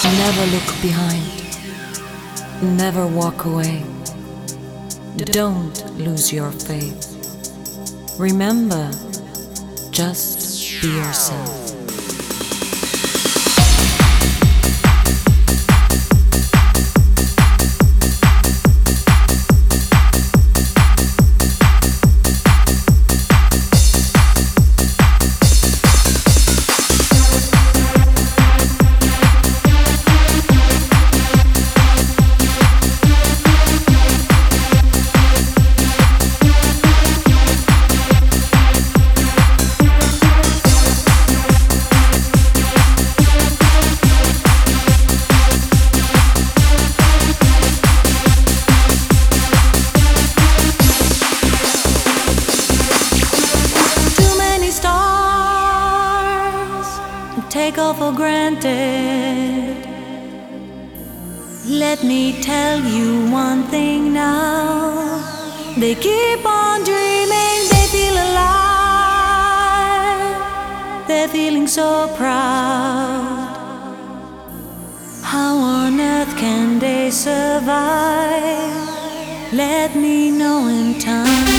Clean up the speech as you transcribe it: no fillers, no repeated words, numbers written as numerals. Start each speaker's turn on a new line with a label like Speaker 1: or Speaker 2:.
Speaker 1: Never look behind, never walk away. Don't lose your faith. Remember, just be yourself.
Speaker 2: Take all for granted. Let me tell you one thing now. They keep on dreaming, they feel alive. They're feeling so proud. How on earth can they survive? Let me know in time.